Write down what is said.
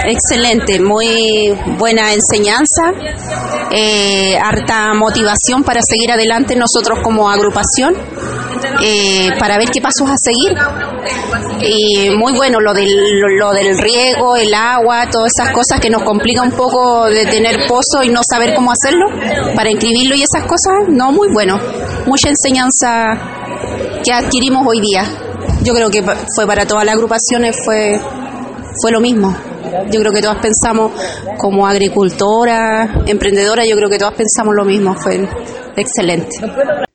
Excelente, muy buena enseñanza, harta motivación para seguir adelante nosotros como agrupación, para ver qué pasos a seguir. Y muy bueno lo del riego, el agua, todas esas cosas que nos complica un poco de tener pozo y no saber cómo hacerlo para inscribirlo y esas cosas, no, muy bueno. Mucha enseñanza que adquirimos hoy día. Yo creo que fue para todas las agrupaciones, fue lo mismo. Yo creo que todas pensamos como agricultoras, emprendedoras, yo creo que todas pensamos lo mismo, fue excelente.